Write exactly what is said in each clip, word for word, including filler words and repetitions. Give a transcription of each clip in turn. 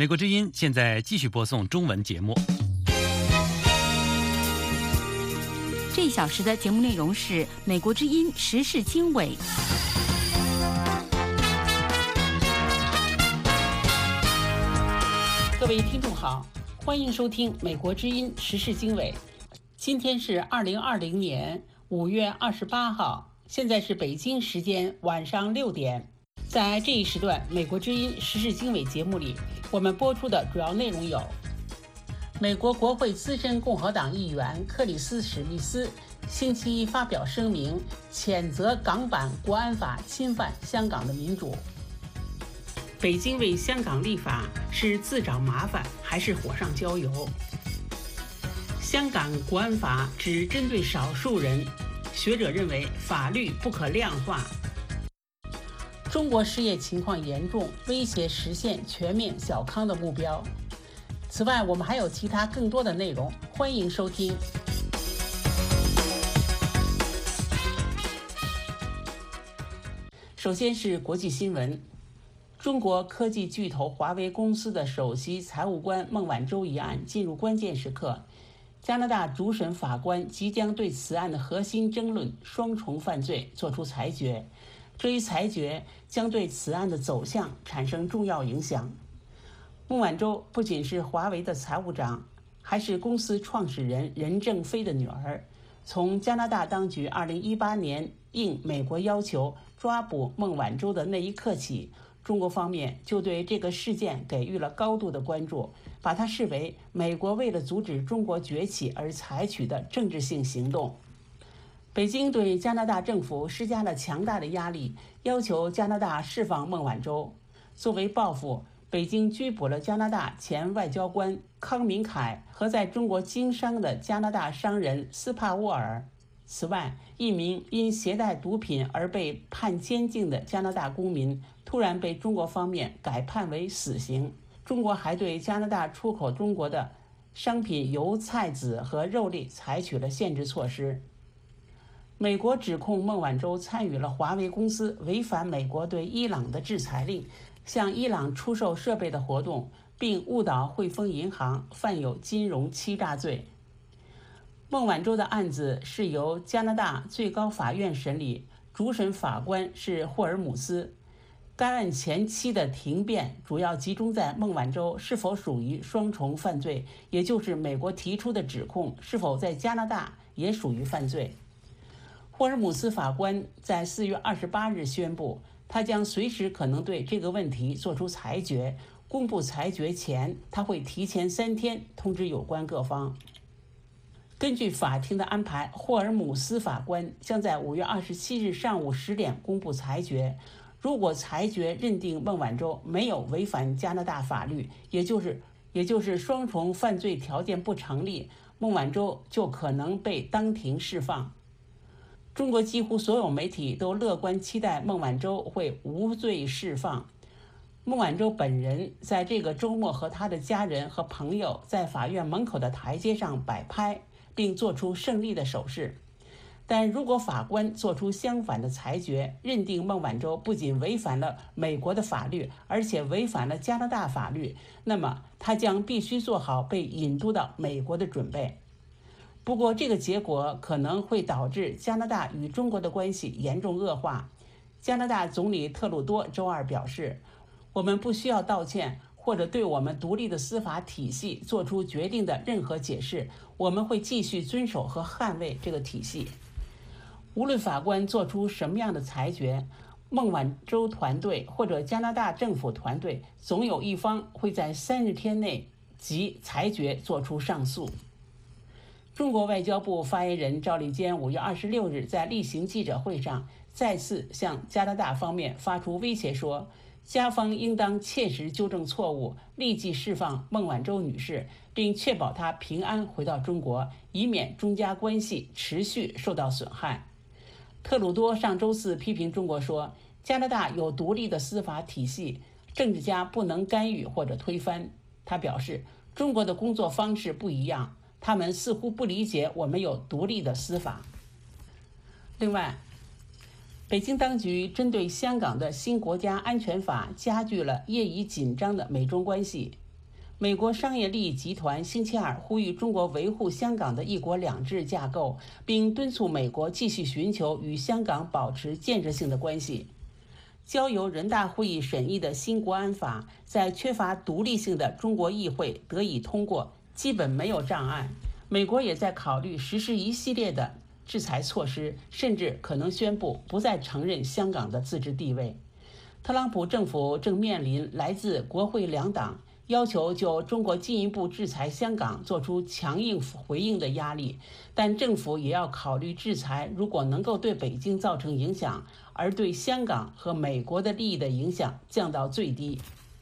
美国之音现在继续播送中文节目。 这一小时的节目内容是美国之音时事经纬。 各位听众好，欢迎收听美国之音时事经纬。今天是二零二零年五月二十八号，现在是北京时间晚上六点。在这一时段美国之音时事经纬节目里，我们播出的主要内容有：美国国会资深共和党议员克里斯·史密斯星期一发表声明，谴责港版国安法侵犯香港的民主。北京为香港立法是自找麻烦还是火上浇油？香港国安法只针对少数人，学者认为法律不可量化。中国失业情况严重，威胁实现全面小康的目标。此外，我们还有其他更多的内容，欢迎收听。首先是国际新闻。中国科技巨头华为公司的首席财务官孟晚舟一案进入关键时刻，加拿大主审法官即将对此案的核心争论双重犯罪作出裁决。这一裁决将对此案的走向产生重要影响。孟晚舟不仅是华为的财务长，还是公司创始人任正非的女儿。从加拿大当局二零一八年应美国要求抓捕孟晚舟的那一刻起，中国方面就对这个事件给予了高度的关注，把它视为美国为了阻止中国崛起而采取的政治性行动。北京对加拿大政府施加了强大的压力，要求加拿大释放孟晚舟。作为报复，北京拘捕了加拿大前外交官康明凯和在中国经商的加拿大商人斯帕沃尔。此外，一名因携带毒品而被判监禁的加拿大公民突然被中国方面改判为死刑。中国还对加拿大出口中国的商品油菜籽和肉类采取了限制措施。美国指控孟晚舟参与了华为公司违反美国对伊朗的制裁令，向伊朗出售设备的活动，并误导汇丰银行，犯有金融欺诈罪。孟晚舟的案子是由加拿大最高法院审理，主审法官是霍尔姆斯。该案前期的庭辩主要集中在孟晚舟是否属于双重犯罪，也就是美国提出的指控是否在加拿大也属于犯罪。霍尔姆斯法官在四月二十八日宣布，他将随时可能对这个问题作出裁决。公布裁决前，他会提前三天通知有关各方。根据法庭的安排，霍尔姆斯法官将在五月二十七日上午十点公布裁决。如果裁决认定孟晚舟没有违反加拿大法律，也就是也就是双重犯罪条件不成立，孟晚舟就可能被当庭释放。中国几乎所有媒体都乐观期待孟晚舟会无罪释放。孟晚舟本人在这个周末和他的家人和朋友在法院门口的台阶上摆拍，并做出胜利的手势。但如果法官做出相反的裁决，认定孟晚舟不仅违反了美国的法律，而且违反了加拿大法律，那么他将必须做好被引渡到美国的准备。不过，这个结果可能会导致加拿大与中国的关系严重恶化。加拿大总理特鲁多周二表示，我们不需要道歉或者对我们独立的司法体系做出决定的任何解释，我们会继续遵守和捍卫这个体系。无论法官做出什么样的裁决，孟晚舟团队或者加拿大政府团队总有一方会在三十天内即裁决做出上诉。中国外交部发言人赵立坚五月二十六日在例行记者会上再次向加拿大方面发出威胁说，加方应当切实纠正错误，立即释放孟晚舟女士，并确保她平安回到中国，以免中加关系持续受到损害。特鲁多上周四批评中国说，加拿大有独立的司法体系，政治家不能干预或者推翻。他表示，中国的工作方式不一样，他们似乎不理解我们有独立的司法。另外，北京当局针对香港的新国家安全法加剧了业已紧张的美中关系。 美国商业利益集团星期二呼吁中国维护香港的一国两制架构，并敦促美国继续寻求与香港保持建设性的关系。交由人大会议审议的新国安法，在缺乏独立性的中国议会得以通过，基本没有障碍。美国也在考虑实施一系列的制裁措施，甚至可能宣布不再承认香港的自治地位。特朗普政府正面临来自国会两党要求就中国进一步制裁香港做出强硬回应的压力，但政府也要考虑制裁如果能够对北京造成影响，而对香港和美国的利益的影响降到最低。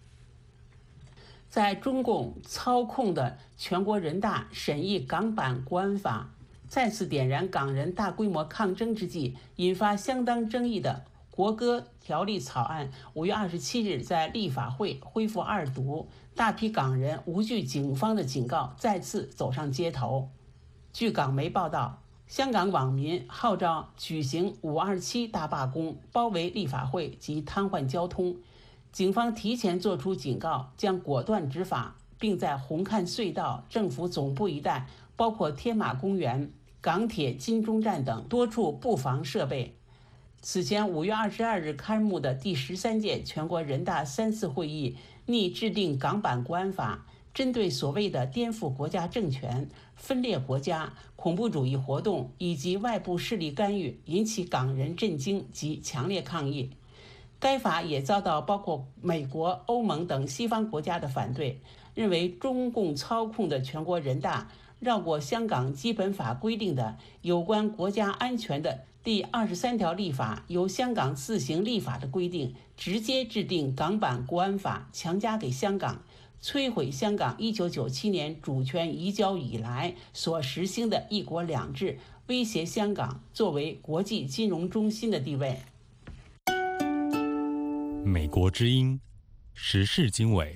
在中共操控的全国人大审议港版国安法，再次点燃港人大规模抗争之际，引发相当争议的国歌条例草案五月二十七日在立法会恢复二读，大批港人无惧警方的警告，再次走上街头。据港媒报道，香港网民号召举行五二七大罢工，包围立法会及瘫痪交通。警方提前作出警告，将果断执法，并在红磡隧道、政府总部一带，包括天马公园、港铁金钟站等多处布防设备。此前五月二十二日开幕的第十三届全国人大三次会议拟制定港版国安法，针对所谓的颠覆国家政权、分裂国家、恐怖主义活动以及外部势力干预，引起港人震惊及强烈抗议。该法也遭到包括美国、欧盟等西方国家的反对，认为中共操控的全国人大绕过香港基本法规定的有关国家安全的第二十三条立法，由香港自行立法的规定，直接制定港版国安法，强加给香港，摧毁香港一九九七年主权移交以来所实行的一国两制，威胁香港作为国际金融中心的地位。 美国之音时事经纬。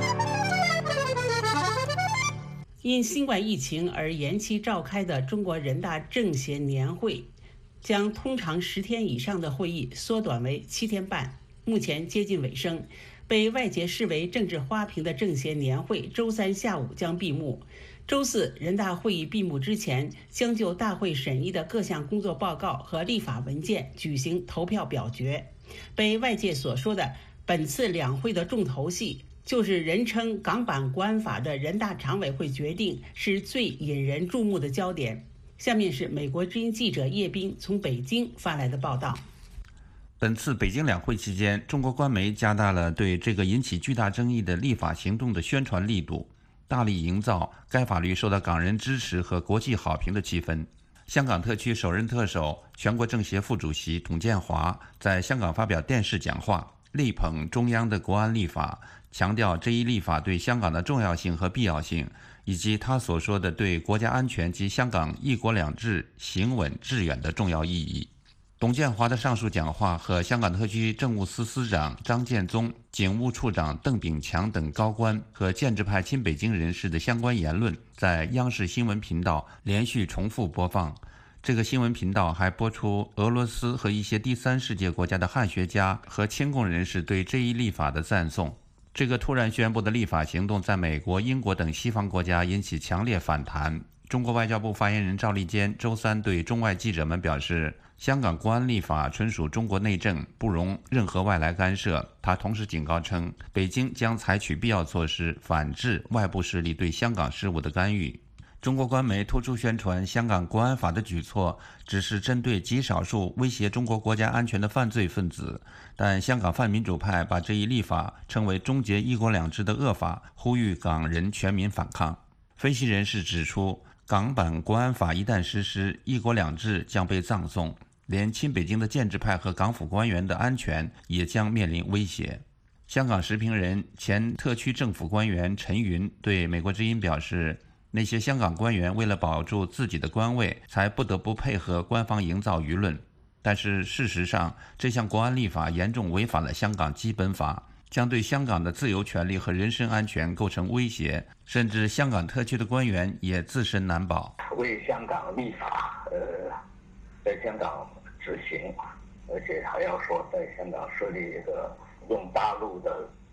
因新冠疫情而延期召开的中国人大政协年会，将通常十天以上的会议缩短为七天半，目前接近尾声。被外界视为政治花瓶的政协年会周三下午将闭幕。周四人大会议闭幕之前，将就大会审议的各项工作报告和立法文件举行投票表决。被外界所说的本次两会的重头戏，就是人称港版国安法的人大常委会决定是最引人注目的焦点。下面是美国之音记者叶斌从北京发来的报道。 本次北京两会期间，中国官媒加大了对这个引起巨大争议的立法行动的宣传力度，大力营造该法律受到港人支持和国际好评的气氛。香港特区首任特首、全国政协副主席董建华在香港发表电视讲话，力捧中央的国安立法，强调这一立法对香港的重要性和必要性，以及他所说的对国家安全及香港一国两制行稳致远的重要意义。董建华的上述讲话和香港特区政务司司长张建宗、警务处长邓炳强等高官和建制派亲北京人士的相关言论，在央视新闻频道连续重复播放。这个新闻频道还播出俄罗斯和一些第三世界国家的汉学家和亲共人士对这一立法的赞颂。这个突然宣布的立法行动在美国、英国等西方国家引起强烈反弹。中国外交部发言人赵立坚周三对中外记者们表示，香港国安立法纯属中国内政，不容任何外来干涉。他同时警告称，北京将采取必要措施，反制外部势力对香港事务的干预。中国官媒突出宣传香港国安法的举措只是针对极少数威胁中国国家安全的犯罪分子，但香港泛民主派把这一立法称为终结一国两制的恶法，呼吁港人全民反抗。分析人士指出，港版国安法一旦实施，一国两制将被葬送，连亲北京的建制派和港府官员的安全也将面临威胁。香港时评人、前特区政府官员陈云对美国之音表示，那些香港官员为了保住自己的官位，才不得不配合官方营造舆论。但是事实上，这项国安立法严重违反了香港基本法，将对香港的自由权利和人身安全构成威胁，甚至香港特区的官员也自身难保。 为香港立法，呃，在香港执行，而且还要说在香港设立一个用大陆的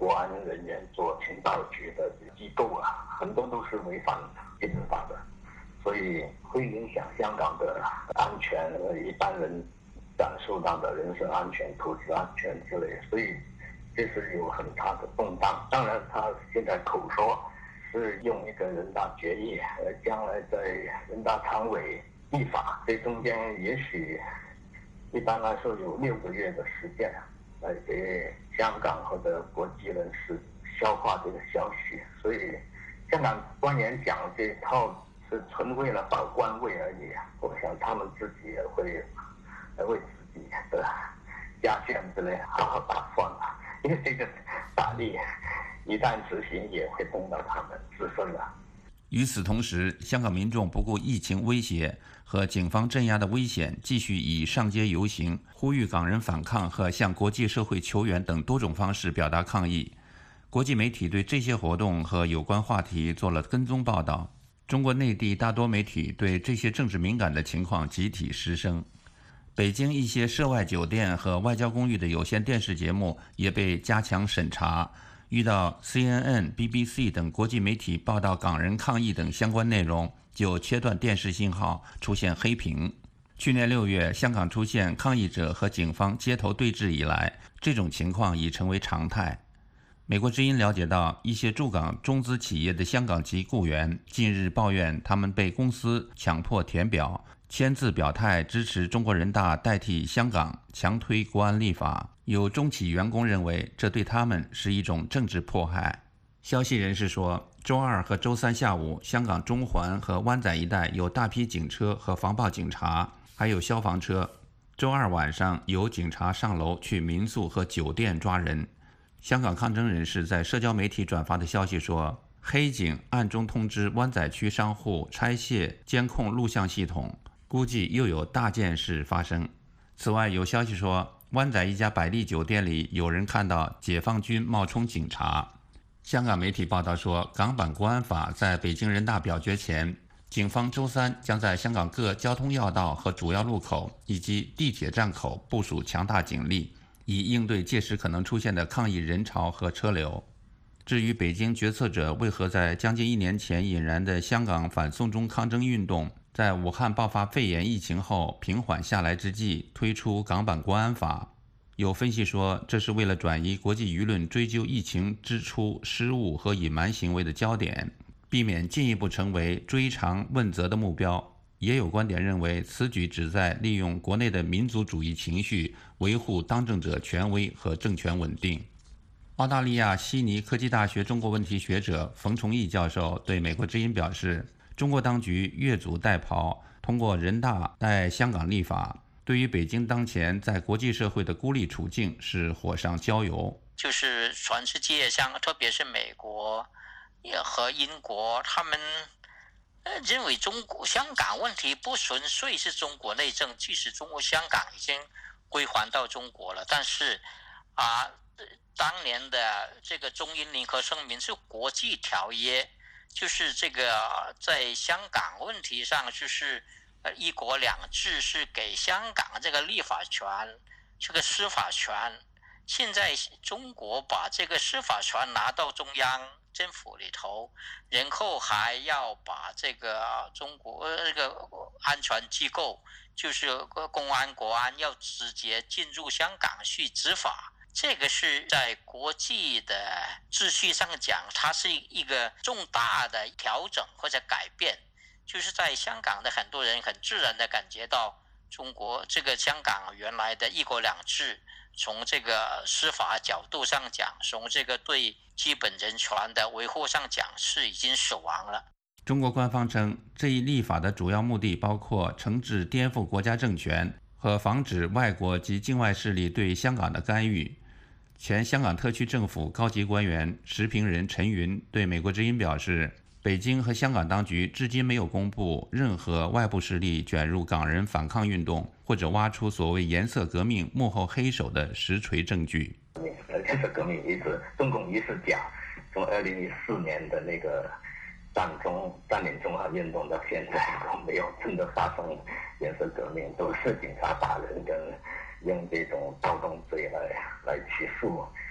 国安人员做情报局的机构啊，很多都是违反基本法的，所以会影响香港的安全，一般人感受到的人身安全、土地安全之类，所以这是有很大的动荡。当然，他现在口说是用一个人大决议，呃，将来在人大常委立法，这中间也许一般来说有六个月的时间来给香港或者国际人士消化这个消息。所以香港官员讲这套是纯为了保官位而已，我想他们自己也会为自己的家眷之类好好打算了，因为这个法律一旦执行也会动到他们自身的。 与此同时，香港民众不顾疫情威胁和警方镇压的危险，继续以上街游行、呼吁港人反抗和向国际社会求援等多种方式表达抗议。国际媒体对这些活动和有关话题做了跟踪报道。中国内地大多媒体对这些政治敏感的情况集体失声。北京一些涉外酒店和外交公寓的有线电视节目也被加强审查。遇到 C N N、B B C 等国际媒体报道港人抗议等相关内容，就切断电视信号，出现黑屏。去年六月，香港出现抗议者和警方街头对峙以来，这种情况已成为常态。美国之音了解到，一些驻港中资企业的香港籍雇员近日抱怨，他们被公司强迫填表、签字表态支持中国人大代替香港强推国安立法。有中企员工认为，这对他们是一种政治迫害。消息人士说，周二和周三下午，香港中环和湾仔一带有大批警车和防暴警察，还有消防车。周二晚上，有警察上楼去民宿和酒店抓人。香港抗争人士在社交媒体转发的消息说，黑警暗中通知湾仔区商户拆卸监控录像系统，估计又有大件事发生。此外，有消息说，湾仔一家百丽酒店里有人看到解放军冒充警察。香港媒体报道说，港版国安法在北京人大表决前，警方周三将在香港各交通要道和主要路口以及地铁站口部署强大警力，以应对届时可能出现的抗议人潮和车流。至于北京决策者为何在将近一年前引燃的香港反送中抗争运动，在武汉爆发肺炎疫情后平缓下来之际推出港版国安法，有分析说，这是为了转移国际舆论追究疫情支出失误和隐瞒行为的焦点，避免进一步成为追偿问责的目标。也有观点认为，此举旨在利用国内的民族主义情绪，维护当政者权威和政权稳定。澳大利亚悉尼科技大学中国问题学者冯崇义教授对美国之音表示，中国当局越俎代庖，通过人大代香港立法，对于北京当前在国际社会的孤立处境是火上浇油。 就是全世界像特别是美国和英国，他们认为中国香港问题不纯粹是中国内政，即使中国香港已经归还到中国了，但是啊，当年的这个中英联合声明是国际条约，就是这个在香港问题上，就是呃一国两制是给香港这个立法权、这个司法权。现在中国把这个司法权拿到中央政府里头，然后还要把这个中国这个安全机构，就是公安、国安，要直接进入香港去执法。这个是在国际的秩序上讲，它是一个重大的调整或者改变，就是在香港的很多人很自然的感觉到，中国这个香港原来的一国两制，从这个司法角度上讲，从这个对基本人权的维护上讲，是已经死亡了。 中国官方称，这一立法的主要目的包括惩治颠覆国家政权和防止外国及境外势力对香港的干预。前香港特区政府高级官员时评人陈云对美国之音表示，北京和香港当局至今没有公布任何外部势力卷入港人反抗运动，或者挖出所谓颜色革命幕后黑手的实锤证据。 颜色革命一直，中共一直讲，从二零一四年的那个占中占领中华运动到现在都没有真的发生颜色革命，都是警察打人跟用这种暴动罪来来起诉。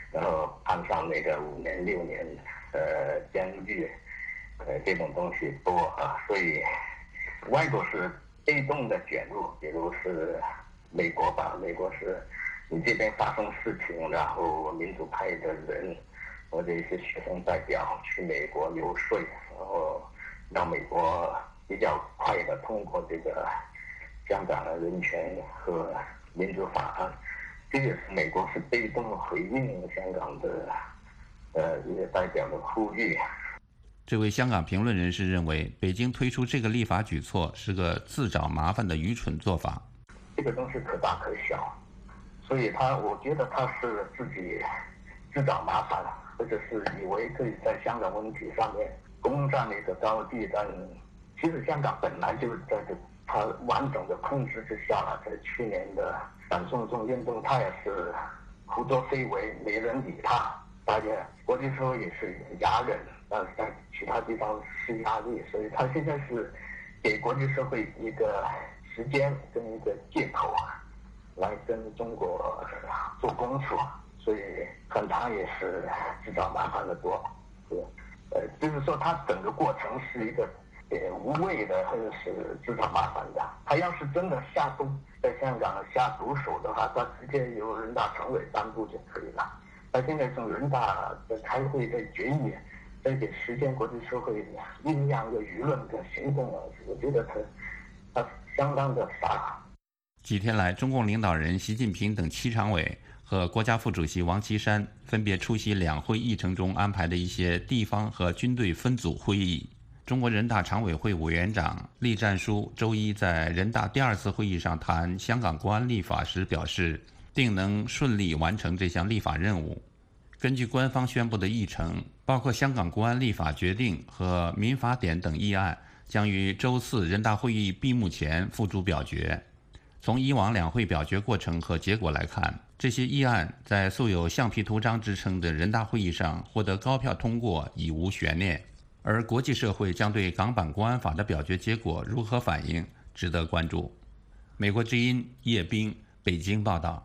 然后判上那个五年六年呃监狱，呃这种东西多啊，所以外国是被动的卷入，比如是美国吧，美国是你这边发生事情，然后民主派的人或者一些学生代表去美国游说，然后让美国比较快的通过这个香港的人权和民主法案，这也是美国是被动回应香港的呃一些代表的呼吁。 这位香港评论人士认为，北京推出这个立法举措是个自找麻烦的愚蠢做法。 这个东西可大可小，所以他我觉得他是自己自找麻烦，或者是以为可以在香港问题上面攻占一个高地，但其实香港本来就是在这他完整的控制之下了。在去年的反送中运动，他也是胡作非为，没人理他，大家国际社会也是哑忍，但是在其他地方施压力，所以他现在是给国际社会一个时间跟一个借口来跟中国做功夫，所以看他也是自找麻烦的多。呃，就是说他整个过程是一个呃无谓的，或者是自找麻烦的。他要是真的下毒在香港下毒手的话，他直接由人大常委颁布就可以了。他现在从人大的开会在决议，在给时间国际社会酝酿个舆论的行动，我觉得他他相当的傻。 几天来，中共领导人习近平等七常委和国家副主席王岐山分别出席两会议程中安排的一些地方和军队分组会议。中国人大常委会委员长栗战书周一在人大第二次会议上谈香港国安立法时表示，定能顺利完成这项立法任务。根据官方宣布的议程，包括香港国安立法决定和民法典等议案，将于周四人大会议闭幕前付诸表决。从以往两会表决过程和结果来看，这些议案在素有橡皮图章之称的人大会议上获得高票通过，已无悬念。而国际社会将对港版国安法的表决结果如何反应，值得关注。美国之音叶冰，北京报道。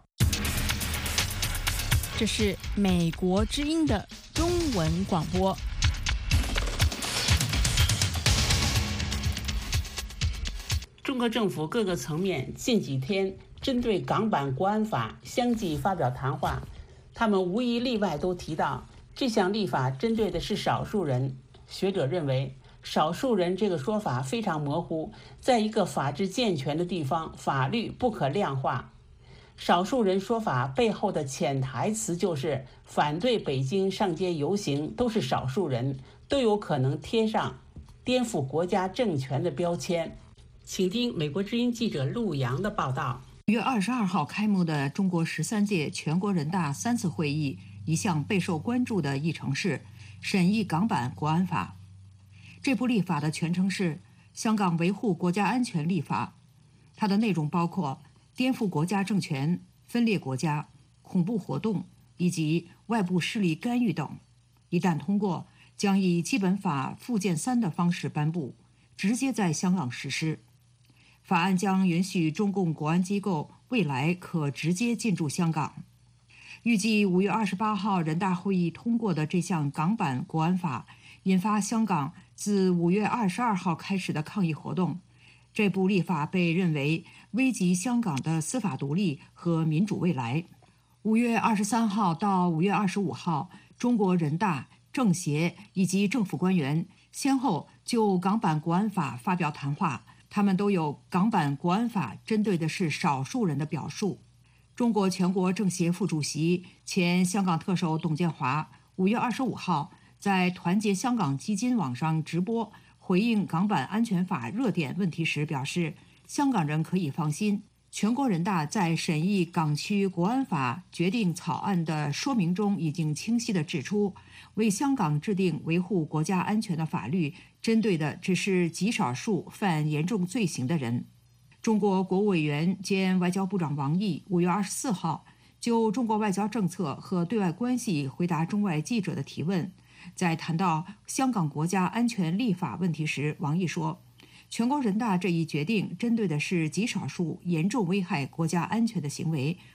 这是美国之音的中文广播。 中国政府各个层面近几天针对港版国安法相继发表谈话，他们无一例外都提到这项立法针对的是少数人。学者认为，少数人这个说法非常模糊，在一个法治健全的地方，法律不可量化。少数人说法背后的潜台词就是反对北京上街游行都是少数人，都有可能贴上颠覆国家政权的标签。请听美国之音记者陆洋的报道。 五月二十二号开幕的中国十三届全国人大三次会议，一项备受关注的议程是审议港版国安法。这部立法的全称是《香港维护国家安全立法》，它的内容包括颠覆国家政权、分裂国家、恐怖活动以及外部势力干预等。一旦通过，将以基本法附件三的方式颁布，直接在香港实施。法案将允许中共国安机构未来可直接进驻香港。预计五月二十八号人大会议通过的这项港版国安法，引发香港自五月二十二号开始的抗议活动。这部立法被认为危及香港的司法独立和民主未来。五月二十三号到五月二十五号，中国人大、政协以及政府官员先后就港版国安法发表谈话，他们都有港版国安法针对的是少数人的表述。中国全国政协副主席、前香港特首董建华五月二十五号在团结香港基金网上直播回应港版安全法热点问题时表示，香港人可以放心，全国人大在审议港区国安法决定草案的说明中已经清晰地指出，为香港制定维护国家安全的法律，针对的只是极少数犯严重罪行的人。中国国务委员兼外交部长王毅五月二十四号就中国外交政策和对外关系回答中外记者的提问，在谈到香港国家安全立法问题时，王毅说，全国人大这一决定针对的是极少数严重危害国家安全的行为，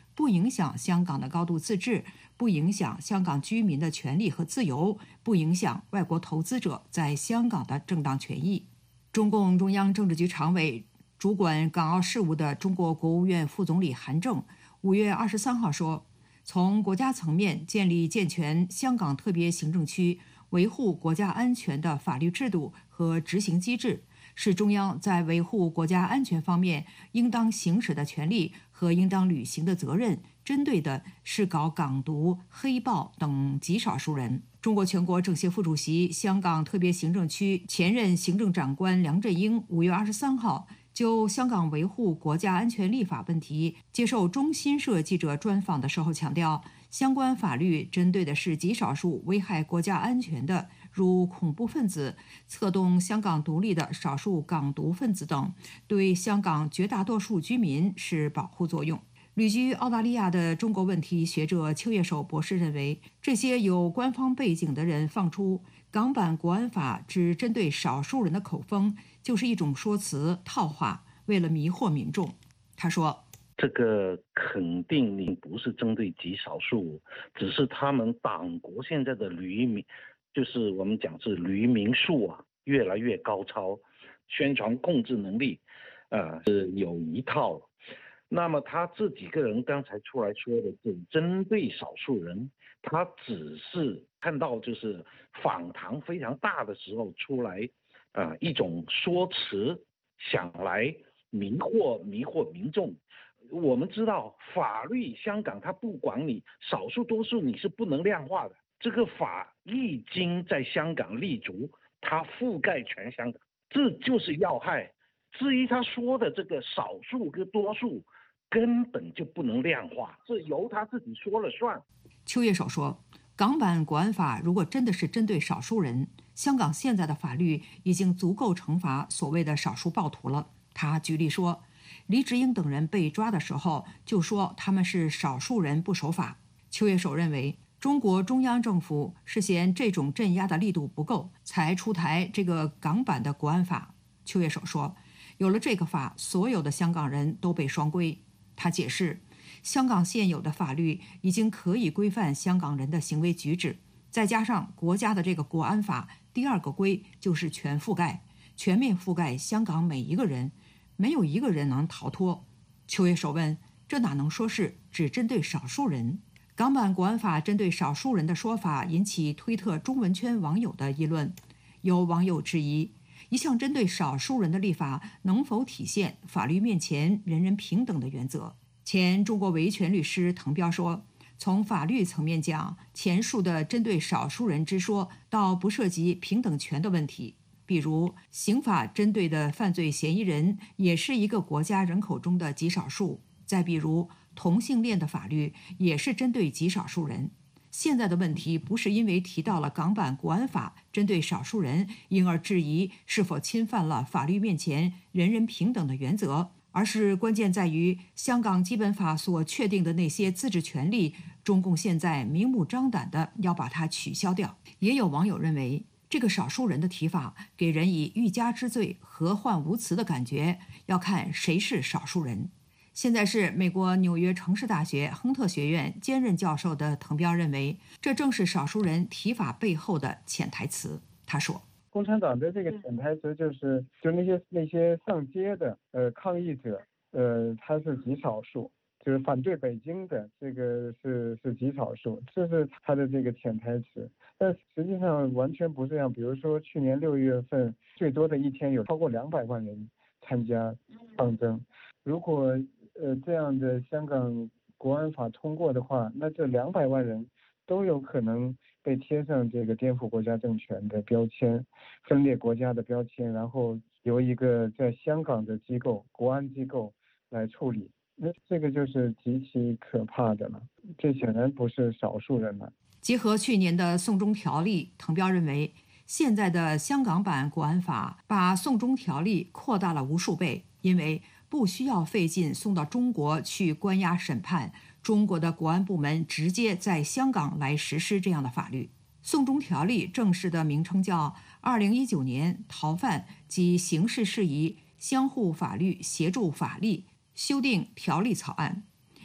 不影响香港的高度自治，不影响香港居民的权利和自由，不影响外国投资者在香港的正当权益。中共中央政治局常委、主管港澳事务的中国国务院副总理韩正五月二十三号说，从国家层面建立健全香港特别行政区维护国家安全的法律制度和执行机制，是中央在维护国家安全方面应当行使的权利和应当履行的责任，针对的是搞港独、黑暴等极少数人。中国全国政协副主席、香港特别行政区前任行政长官梁振英五月二十三号就香港维护国家安全立法问题接受中新社记者专访的时候强调，相关法律针对的是极少数危害国家安全的，如恐怖分子、策动香港独立的少数港独分子等，对香港绝大多数居民是保护作用。旅居澳大利亚的中国问题学者邱业守博士认为，这些有官方背景的人放出港版国安法只针对少数人的口风，就是一种说辞套话，为了迷惑民众。他说， 这个肯定不是针对极少数，只是他们党国现在的旅民，就是我们讲是旅民数啊，越来越高超，宣传控制能力，呃，是有一套。那么他自己个人刚才出来说的是针对少数人，他只是看到就是访谈非常大的时候出来，呃，一种说辞，想来迷惑迷惑民众。我们知道法律香港它不管你少数多数，你是不能量化的。这个法一经在香港立足，它覆盖全香港，这就是要害。至于他说的这个少数跟多数，根本就不能量化，是由他自己说了算。 邱业守说，港版国安法如果真的是针对少数人，香港现在的法律已经足够惩罚所谓的少数暴徒了。他举例说，黎智英等人被抓的时候就说他们是少数人不守法。邱业守认为，中国中央政府是嫌这种镇压的力度不够，才出台这个港版的国安法。邱业守说，有了这个法，所有的香港人都被双规。他解释，香港现有的法律已经可以规范香港人的行为举止，再加上国家的这个国安法，第二个规就是全覆盖，全面覆盖香港每一个人，没有一个人能逃脱。邱业守问，这哪能说是只针对少数人？港版国安法针对少数人的说法引起推特中文圈网友的议论。有网友质疑，一项针对少数人的立法能否体现法律面前人人平等的原则？前中国维权律师滕彪说，从法律层面讲，前述的针对少数人之说倒不涉及平等权的问题。比如，刑法针对的犯罪嫌疑人也是一个国家人口中的极少数。再比如，同性恋的法律也是针对极少数人。现在的问题不是因为提到了港版国安法针对少数人，因而质疑是否侵犯了法律面前人人平等的原则，而是关键在于香港基本法所确定的那些自治权利，中共现在明目张胆的要把它取消掉。也有网友认为，这个少数人的提法给人以欲加之罪、何患无辞的感觉，要看谁是少数人。现在是美国纽约城市大学亨特学院兼任教授的滕彪认为，这正是少数人提法背后的潜台词。他说， 共产党的这个潜台词就是，就那些那些上街的呃抗议者，呃他是极少数，就是反对北京的这个是是极少数，这是他的这个潜台词。但实际上完全不是这样。比如说去年六月份最多的一天有超过两百万人参加抗争，如果呃，这样的香港国安法通过的话，那这两百万人都有可能被贴上这个颠覆国家政权的标签、分裂国家的标签，然后由一个在香港的机构、国安机构来处理。那这个就是极其可怕的了，这显然不是少数人了。 结合去年的送中条例，滕彪认为，现在的香港版国安法把送中条例扩大了无数倍，因为不需要费劲送到中国去关押审判，中国的国安部门直接在香港来实施这样的法律。送中条例正式的名称叫《二零一九年逃犯及刑事事宜相互法律协助法例修订条例草案》，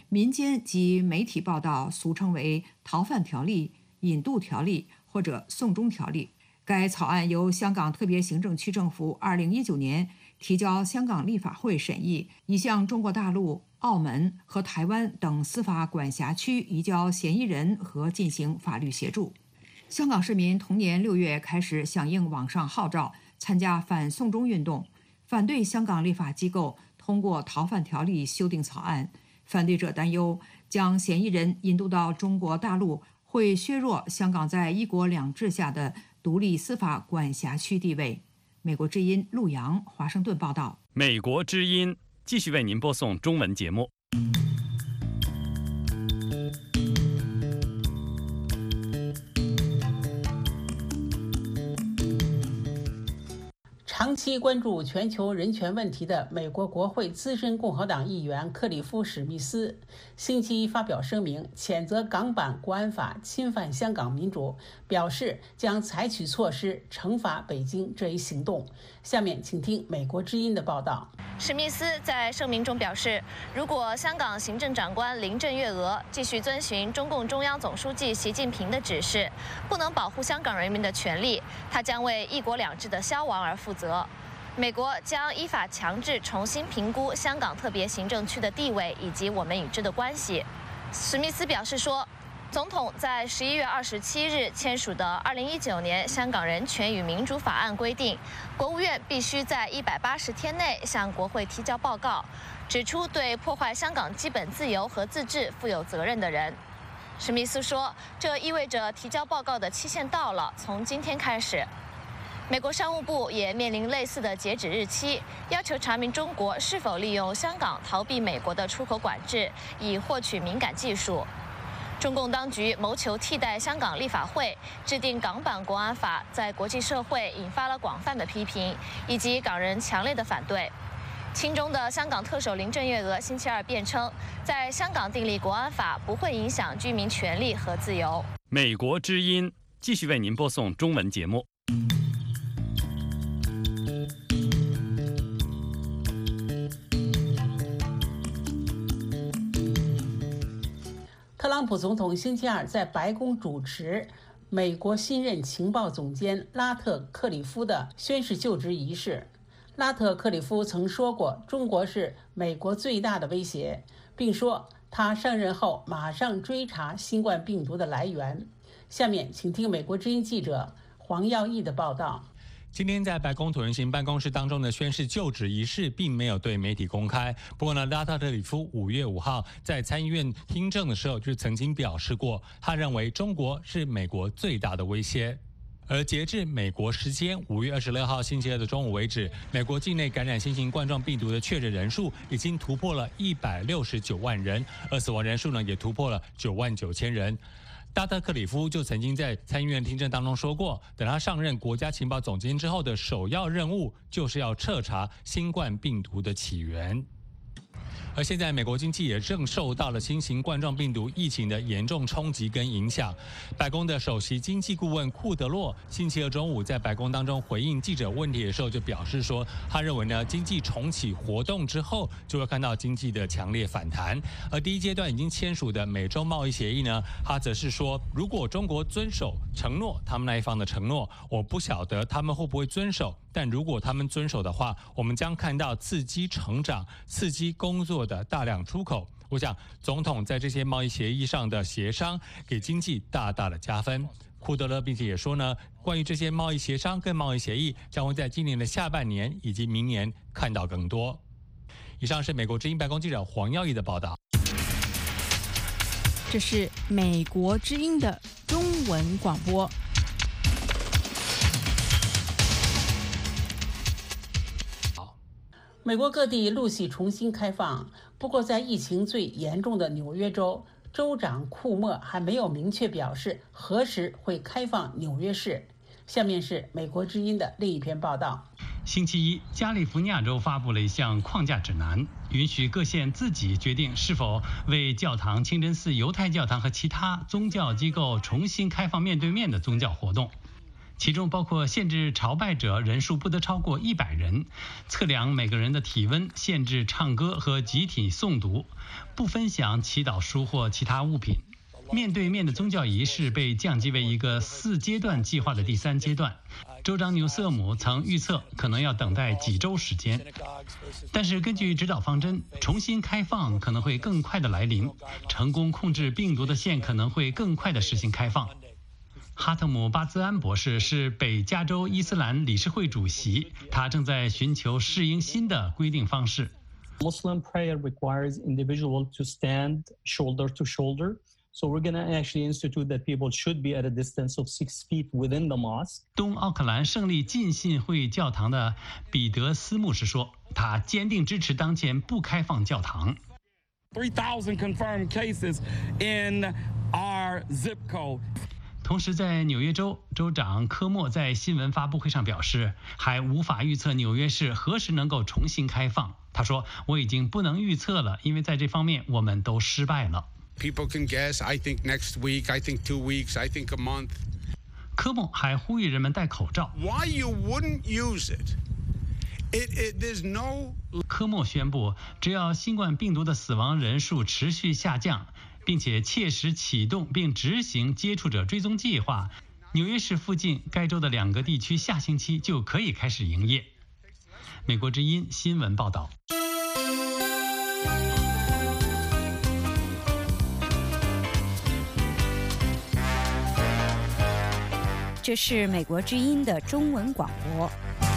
民间及媒体报道俗称为逃犯条例、引渡条例或者送中条例。该草案由香港特别行政区政府二零一九年提交香港立法会审议，已向中国大陆、澳门和台湾等司法管辖区移交嫌疑人和进行法律协助。香港市民同年六月开始响应网上号召，参加反送中运动，反对香港立法机构通过逃犯条例修订草案。反对者担忧，将嫌疑人引渡到中国大陆会削弱香港在一国两制下的独立司法管辖区地位。美国之音陆洋华盛顿报道。 美国之音继续为您播送中文节目。 长期关注全球人权问题的美国国会资深共和党议员克里夫·史密斯星期一发表声明，谴责港版国安法侵犯香港民主，表示将采取措施惩罚北京这一行动。下面请听美国之音的报道。 史密斯在声明中表示，如果香港行政长官林郑月娥继续遵循中共中央总书记习近平的指示，不能保护香港人民的权利，他将为一国两制的消亡而负责。美国将依法强制重新评估香港特别行政区的地位以及我们与之的关系。史密斯表示说，总统在十一月二十七日签署的二零一九年香港人权与民主法案规定，国务院必须在一百八十天内向国会提交报告，指出对破坏香港基本自由和自治负有责任的人。史密斯说，这意味着提交报告的期限到了，从今天开始。美国商务部也面临类似的截止日期，要求查明中国是否利用香港逃避美国的出口管制，以获取敏感技术。中共当局谋求替代香港立法会制定港版国安法，在国际社会引发了广泛的批评，以及港人强烈的反对。亲中的香港特首林郑月娥星期二辩称，在香港订立国安法不会影响居民权利和自由。 美国之音继续为您播送中文节目。 特朗普总统星期二在白宫主持美国新任情报总监拉特克里夫的宣誓就职仪式。拉特克里夫曾说过，中国是美国最大的威胁，并说他上任后马上追查新冠病毒的来源。下面请听美国之音记者黄耀义的报道。 今天在白宫椭圆形办公室当中的宣誓就职仪式并没有对媒体公开。不过呢，拉特克里夫五月五号在参议院听证的时候就曾经表示过，他认为中国是美国最大的威胁。而截至美国时间五月二十六号星期二的中午为止，美国境内感染新型冠状病毒的确诊人数已经突破了一百六十九万人，而死亡人数呢也突破了九万九千人。拉特克里夫就曾经在参议院听证当中说过，等他上任国家情报总监之后的首要任务就是要彻查新冠病毒的起源。而现在美国经济也正受到了新型冠状病毒疫情的严重冲击跟影响。白宫的首席经济顾问库德洛星期二中午在白宫当中回应记者问题的时候就表示说，他认为呢经济重启活动之后就会看到经济的强烈反弹。而第一阶段已经签署的美中贸易协议呢，他则是说，如果中国遵守承诺，他们那一方的承诺，我不晓得他们会不会遵守，但如果他们遵守的话，我们将看到刺激成长、刺激工作的大量出口。我想总统在这些贸易协议上的协商给经济大大的加分。库德勒并且也说呢，关于这些贸易协商跟贸易协议将会在今年的下半年以及明年看到更多。以上是美国之音白宫记者黄耀义的报道。 这是美国之音的中文广播。 美国各地陆续重新开放，不过在疫情最严重的纽约州，州长库莫还没有明确表示何时会开放纽约市。下面是美国之音的另一篇报道。 星期一，加利福尼亚州发布了一项框架指南，允许各县自己决定是否为教堂、清真寺、犹太教堂和其他宗教机构重新开放面对面的宗教活动。 其中包括限制朝拜者人数不得超过一百人，测量每个人的体温，限制唱歌和集体诵读，不分享祈祷书或其他物品。面对面的宗教仪式被降级为一个四阶段计划的第三阶段。州长纽瑟姆曾预测可能要等待几周时间，但是根据指导方针，重新开放可能会更快的来临，成功控制病毒的线可能会更快的实行开放。哈特姆·巴兹安博士是北加州伊斯兰理事会主席，他正在寻求适应新的规定方式。 Muslim prayer requires individual to stand shoulder to shoulder. So we're going to actually institute that people should be at a distance of six feet within the mosque. 东奥克兰圣利浸信会教堂的彼得斯牧师说，他坚定支持当前不开放教堂。 three thousand confirmed cases in our zip code. 同时，在纽约州，州长科莫在新闻发布会上表示，还无法预测纽约市何时能够重新开放。他说：“我已经不能预测了，因为在这方面我们都失败了。” People can guess. I think next week. I think two weeks. I think a month. 科莫还呼吁人们戴口罩。 Why you wouldn't use it? It, it there's no. 科莫宣布，只要新冠病毒的死亡人数持续下降，并且切实启动并执行接触者追踪计划，纽约市附近该州的两个地区下星期就可以开始营业。美国之音新闻报道。 这是美国之音的中文广播。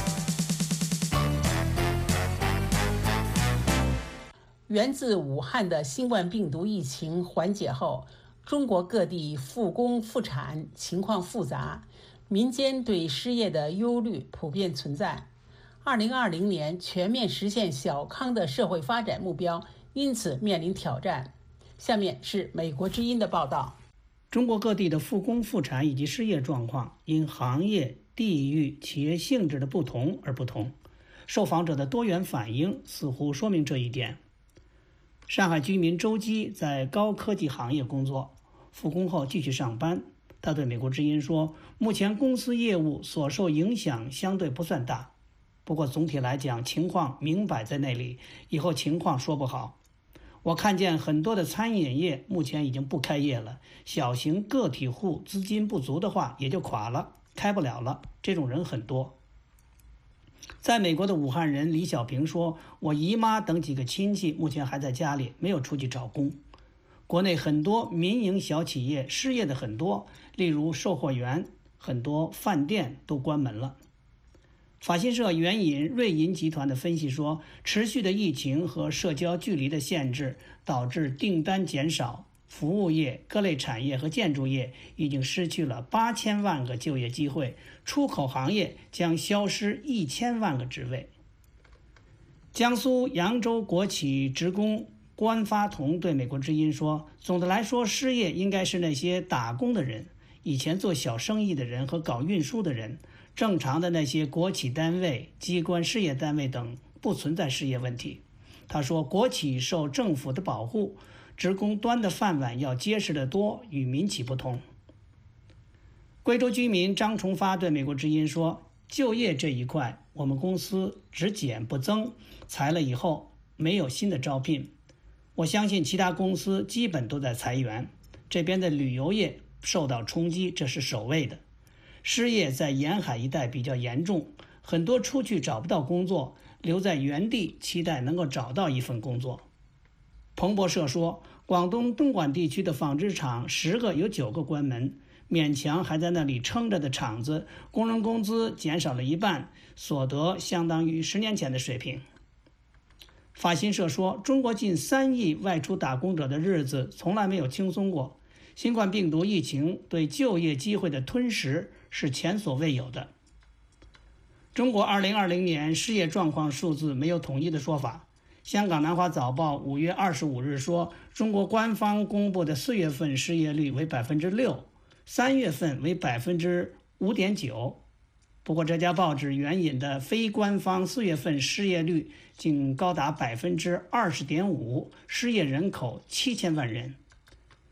源自武汉的新冠病毒疫情缓解后，中国各地复工复产情况复杂，民间对失业的忧虑普遍存在。二零二零年全面实现小康的社会发展目标因此面临挑战。下面是美国之音的报道。 中国各地的复工复产以及失业状况因行业、地域、企业性质的不同而不同，受访者的多元反应似乎说明这一点。上海居民周基在高科技行业工作，复工后继续上班。他对美国之音说，目前公司业务所受影响相对不算大，不过总体来讲情况明摆在那里，以后情况说不好。我看见很多的餐饮业目前已经不开业了，小型个体户资金不足的话也就垮了，开不了了，这种人很多。在美国的武汉人李小平说，我姨妈等几个亲戚目前还在家里，没有出去找工。国内很多民营小企业失业的很多，例如售货员，很多饭店都关门了。法新社援引瑞银集团的分析说，持续的疫情和社交距离的限制导致订单减少，服务业、各类产业和建筑业已经失去了八千万个就业机会，出口行业将消失一千万个职位。江苏扬州国企职工关发同对美国之音说，总的来说，失业应该是那些打工的人，以前做小生意的人和搞运输的人。正常的那些国企单位、机关事业单位等不存在失业问题。他说，国企受政府的保护，职工端的饭碗要结实得多，与民企不同。贵州居民张崇发对美国之音说，就业这一块，我们公司只减不增，裁了以后没有新的招聘。我相信其他公司基本都在裁员，这边的旅游业受到冲击，这是首位的。失业在沿海一带比较严重，很多出去找不到工作，留在原地期待能够找到一份工作。彭博社说，广东东莞地区的纺织厂十个有九个关门，勉强还在那里撑着的厂子，工人工资减少了一半，所得相当于十年前的水平。法新社说，中国近三亿外出打工者的日子从来没有轻松过，新冠病毒疫情对就业机会的吞噬是前所未有的。中国二零二零年失业状况数字没有统一的说法。香港南华早报五月二十五日说，中国官方公布的四月份失业率为百分之六，三月份为百分之五点九。不过这家报纸援引的非官方四月份失业率竟高达百分之二十点五，失业人口七千万人。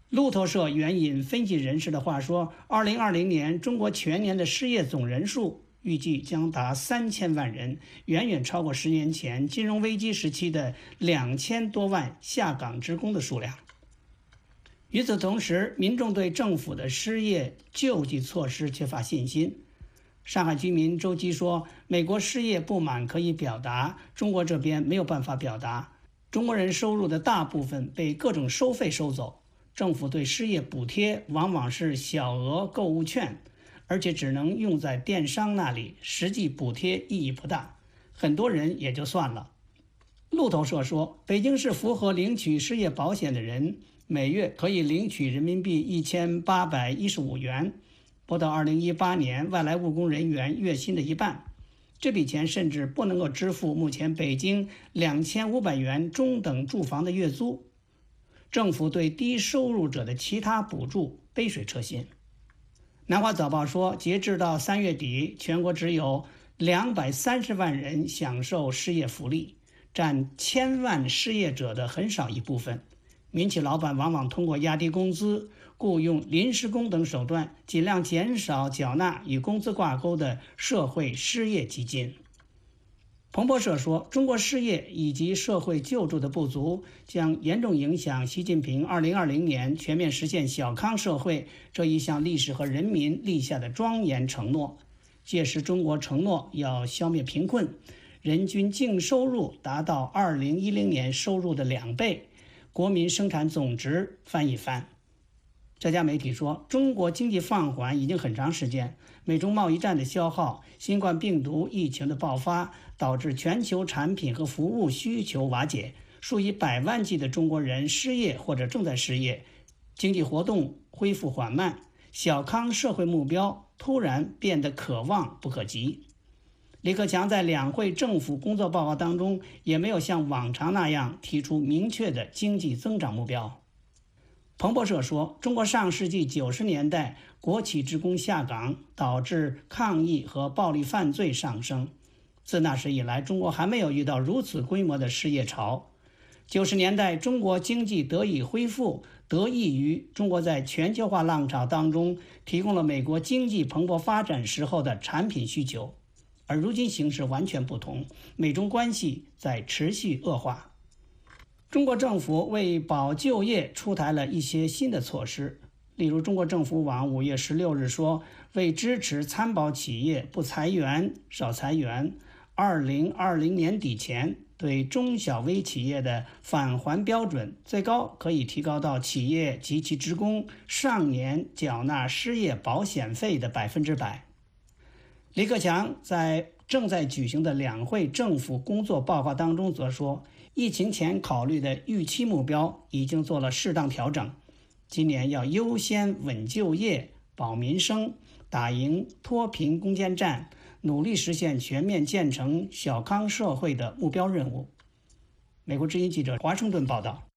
路透社援引分析人士的话说，二零二零年中国全年的失业总人数预计将达三千万人，远远超过十年前金融危机时期的两千多万下岗职工的数量。与此同时，民众对政府的失业救济措施缺乏信心。上海居民周基说，美国失业不满可以表达，中国这边没有办法表达。中国人收入的大部分被各种收费收走，政府对失业补贴往往是小额购物券，而且只能用在电商那里，实际补贴意义不大，很多人也就算了。路透社说，北京市符合领取失业保险的人每月可以领取人民币一千八百一十五元，不到二零一八年外来务工人员月薪的一半。这笔钱甚至不能够支付目前北京两千五百元中等住房的月租。政府对低收入者的其他补助杯水车薪。南华早报说，截至到三月底，全国只有两百三十万人享受失业福利，占千万失业者的很少一部分。民企老板往往通过压低工资、雇用临时工等手段，尽量减少缴纳与工资挂钩的社会失业基金。彭博社说，中国失业以及社会救助的不足，将严重影响习近平二零二零年全面实现小康社会这一向历史和人民立下的庄严承诺。届时，中国承诺要消灭贫困，人均净收入达到二零一零年收入的两倍，国民生产总值翻一番。这家媒体说，中国经济放缓已经很长时间，美中贸易战的消耗、新冠病毒疫情的爆发，导致全球产品和服务需求瓦解，数以百万计的中国人失业或者正在失业，经济活动恢复缓慢，小康社会目标突然变得可望不可及。李克强在两会政府工作报告当中也没有像往常那样提出明确的经济增长目标。彭博社说，中国上世纪九十年代国企职工下岗，导致抗议和暴力犯罪上升。自那时以来，中国还没有遇到如此规模的失业潮。九十年代，中国经济得以恢复，得益于中国在全球化浪潮当中提供了美国经济蓬勃发展时候的产品需求。而如今形势完全不同，美中关系在持续恶化。中国政府为保就业出台了一些新的措施，例如中国政府网五月十六日说，为支持参保企业不裁员、少裁员，二零二零年底前对中小微企业的返还标准最高可以提高到企业及其职工上年缴纳失业保险费的百分之百。李克强在正在举行的两会政府工作报告当中则说，疫情前考虑的预期目标已经做了适当调整，今年要优先稳就业、保民生，打赢脱贫攻坚战，努力实现全面建成小康社会的目标任务。美国之音记者华盛顿报道。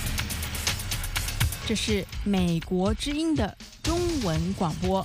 这是美国之音的中文广播。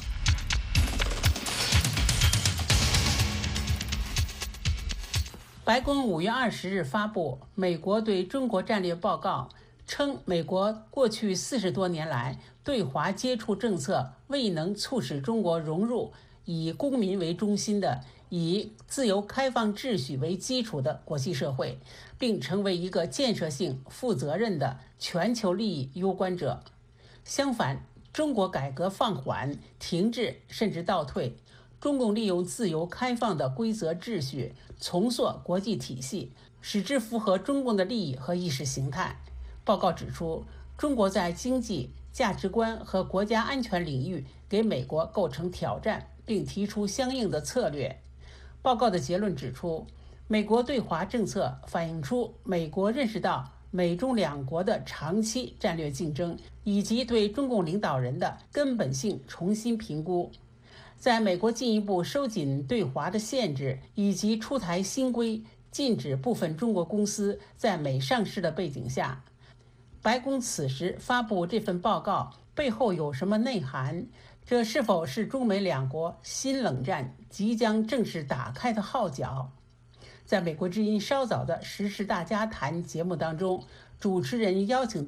白宫五月二十日发布美国对中国战略报告，称美国过去四十多年来对华接触政策未能促使中国融入以公民为中心的、以自由开放秩序为基础的国际社会，并成为一个建设性、负责任的全球利益攸关者。相反，中国改革放缓、停滞甚至倒退，中共利用自由开放的规则秩序重塑国际体系，使之符合中共的利益和意识形态。报告指出，中国在经济、价值观和国家安全领域给美国构成挑战，并提出相应的策略。报告的结论指出，美国对华政策反映出美国认识到美中两国的长期战略竞争，以及对中共领导人的根本性重新评估。在美国进一步收紧对华的限制，以及出台新规禁止部分中国公司在美上市的背景下，白宫此时发布这份报告背后有什么内涵？这是否是中美两国新冷战即将正式打开的号角？在美国之音稍早的时事大家谈节目当中，主持人邀请到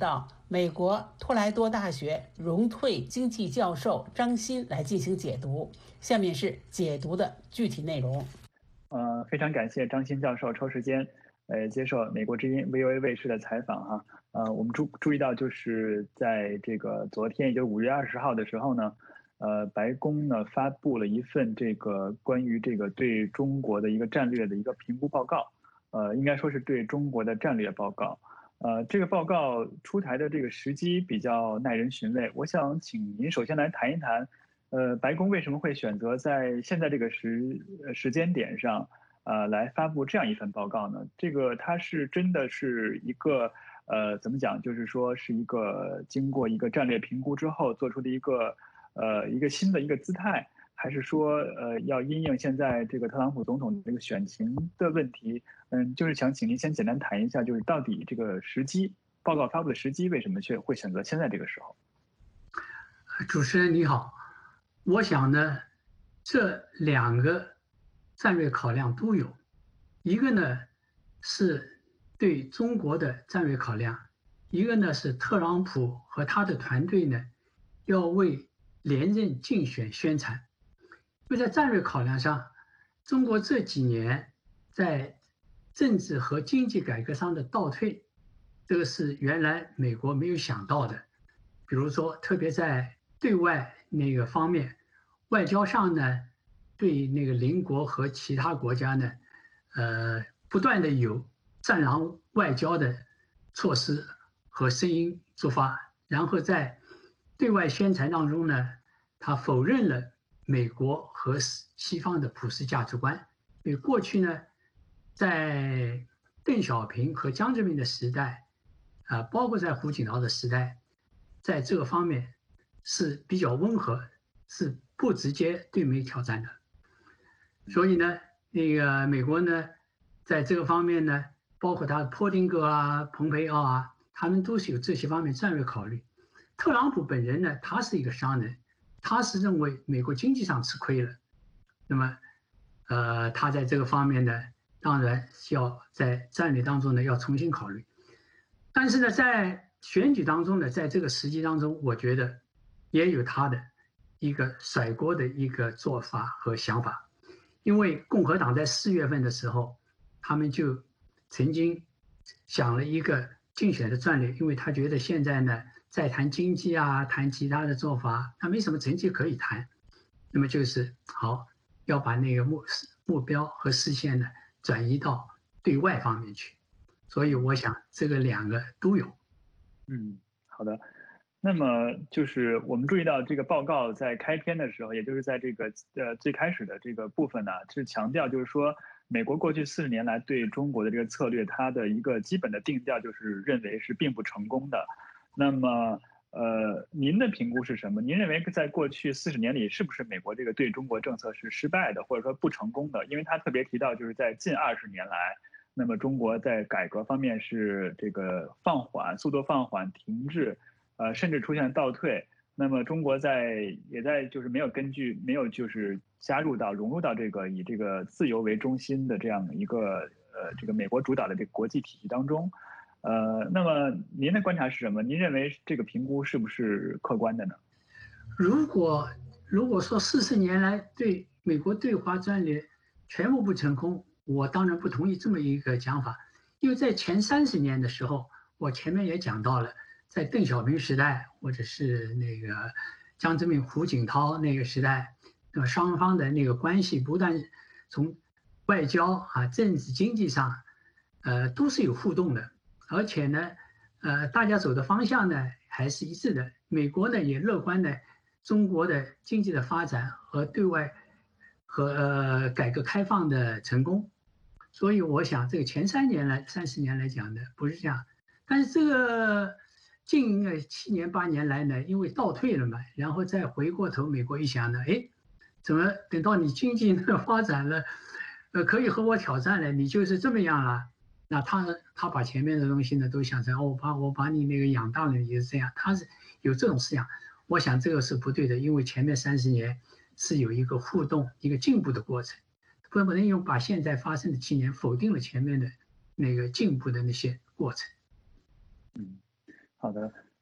美国托莱多大学荣退经济教授张欣来进行解读。下面是解读的具体内容。 呃，非常感谢张欣教授抽时间，呃，接受美国之音 V O A 卫视的采访哈。呃，我们注注意到，就是在这个昨天，也就是五月二十号的时候呢，呃，白宫呢发布了一份这个关于这个对中国的一个战略的一个评估报告，呃，应该说是对中国的战略报告。呃，这个报告出台的这个时机比较耐人寻味，我想请您首先来谈一谈，呃，白宫为什么会选择在现在这个时时间点上，呃，来发布这样一份报告呢？这个它是真的是一个呃，怎么讲，就是说是一个经过一个战略评估之后做出的一个呃一个新的一个姿态，还是说呃要因应现在这个特朗普总统这个选情的问题？嗯，就是想请您先简单谈一下，就是到底这个时机，报告发布的时机为什么却会选择现在这个时候？ 主持人你好，我想呢，这两个战略考量都有，一个呢是对中国的战略考量，一个呢是特朗普和他的团队呢要为连任竞选宣传。因为在战略考量上，中国这几年在政治和经济改革上的倒退，这个是原来美国没有想到的。比如说，特别在对外那个方面，外交上呢，对那个邻国和其他国家呢，呃，不断的有战狼外交的措施和声音出发，然后在对外宣传当中呢，他否认了美国和西方的普世价值观。因为过去呢，在邓小平和江泽民的时代，啊、呃，包括在胡锦涛的时代，在这个方面是比较温和，是不直接对美挑战的。所以呢，那个美国呢，在这个方面呢，包括他波丁格啊、蓬佩奥啊，他们都是有这些方面战略考虑。特朗普本人呢，他是一个商人，他是认为美国经济上吃亏了，那么，呃，他在这个方面呢，当然要在战略当中呢要重新考虑。但是呢，在选举当中呢，在这个时机当中，我觉得也有他的一个甩锅的一个做法和想法。因为共和党在四月份的时候，他们就曾经想了一个竞选的战略，因为他觉得现在呢，在谈经济啊，谈其他的做法，他没什么成绩可以谈，那么就是好要把那个目目标和视线呢转移到对外方面去，所以我想这个两个都有。 嗯，好的。那么就是我们注意到这个报告在开篇的时候，也就是在这个呃最开始的这个部分呢，是强调就是说，美国过去四十年来对中国的这个策略，它的一个基本的定调就是认为是并不成功的。那么呃，您的评估是什么？您认为在过去四十年里，是不是美国这个对中国政策是失败的，或者说不成功的？因为他特别提到，就是在近二十年来，那么中国在改革方面是这个放缓，速度放缓、停滞。呃，甚至出现倒退。那么中国在也在就是没有根据没有就是加入到融入到这个以这个自由为中心的这样一个呃这个美国主导的这个国际体系当中。呃，那么您的观察是什么？您认为这个评估是不是客观的呢？ 如果如果说四十年来对美国对华战略全部不成功，我当然不同意这么一个讲法，因为在前三十年的时候，我前面也讲到了。在邓小平时代，或者是那个江泽民、胡锦涛那个时代，那么双方的那个关系不但从外交啊、政治、经济上，呃，都是有互动的，而且呢，呃，大家走的方向呢还是一致的。美国呢也乐观的中国的经济的发展和对外和、呃、改革开放的成功，所以我想这个前三年来、三十年来讲的不是这样，但是这个。近呃七年八年来呢，因为倒退了嘛，然后再回过头，美国一想呢，哎，怎么等到你经济呢发展了，呃，可以和我挑战了，你就是这么样了？那他他把前面的东西呢都想成，哦，我把我把你那个养大了，你是这样，他是有这种思想。我想这个是不对的，因为前面三十年是有一个互动、一个进步的过程，不能用把现在发生的七年否定了前面的那个进步的那些过程。 嗯。好的，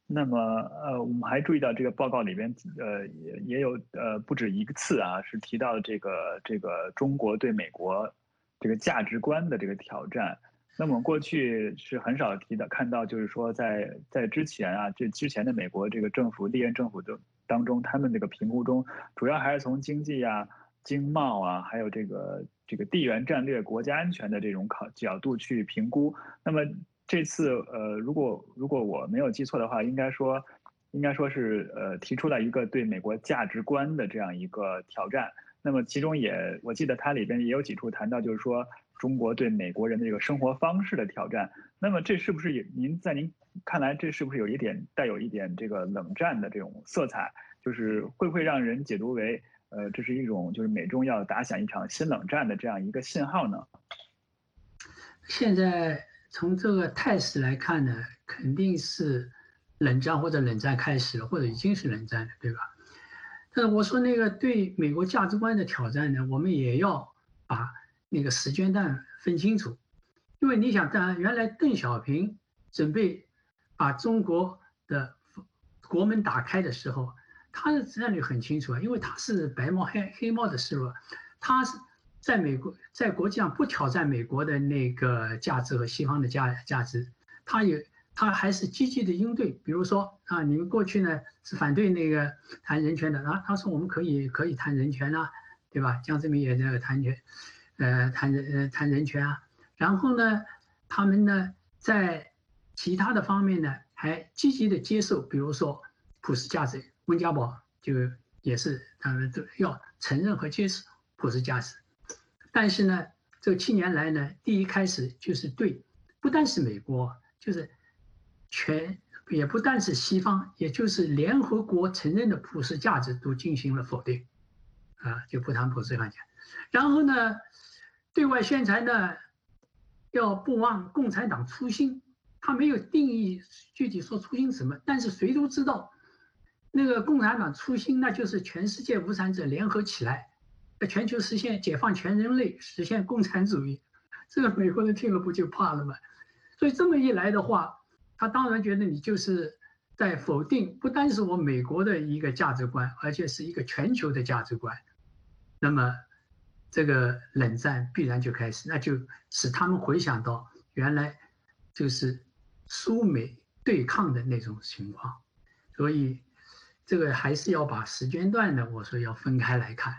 那么，呃，我们还注意到这个报告里边，呃，也也有呃不止一个次啊，是提到这个这个中国对美国这个价值观的这个挑战。那么过去是很少提到看到，就是说在在之前啊，这之前的美国这个政府历任政府的当中，他们这个评估中，主要还是从经济啊、经贸啊，还有这个这个地缘战略、国家安全的这种考角度去评估。那么这次呃，如果如果我没有记错的话，应该说，应该说是呃提出了一个对美国价值观的这样一个挑战。那么其中也我记得它里边也有几处谈到，就是说中国对美国人的这个生活方式的挑战。那么这是不是也您在您看来，这是不是有一点带有一点这个冷战的这种色彩？就是会不会让人解读为呃这是一种就是美中要打响一场新冷战的这样一个信号呢？ 现在。从这个态势来看呢，肯定是冷战或者冷战开始了，或者已经是冷战了，对吧？但是我说那个对美国价值观的挑战呢，我们也要把那个时间段分清楚，因为你想，当原来邓小平准备把中国的国门打开的时候，他的战略很清楚啊，因为他是白帽黑黑帽的思路，他是。在美国，在国际上不挑战美国的那个价值和西方的价价值，他也他还是积极的应对。比如说啊，你们过去呢是反对那个谈人权的啊，他说我们可以可以谈人权啊，对吧？江泽民也在谈权，呃，谈人呃谈人权啊。然后呢，他们呢在其他的方面呢还积极的接受，比如说普世价值，温家宝就也是他们都要承认和接受普世价值。但是呢，这七年来呢，第一开始就是对，不但是美国，就是全，也不但是西方，也就是联合国承认的普世价值都进行了否定，啊，就不谈普世价值。然后呢，对外宣传呢，要不忘共产党初心，他没有定义具体说初心什么，但是谁都知道，那个共产党初心，那就是全世界无产者联合起来。在全球实现解放全人类，实现共产主义，这个美国人听了不就怕了吗？所以这么一来的话，他当然觉得你就是在否定不单是我美国的一个价值观，而且是一个全球的价值观。那么这个冷战必然就开始，那就使他们回想到原来就是苏美对抗的那种情况。所以这个还是要把时间段呢，我说要分开来看。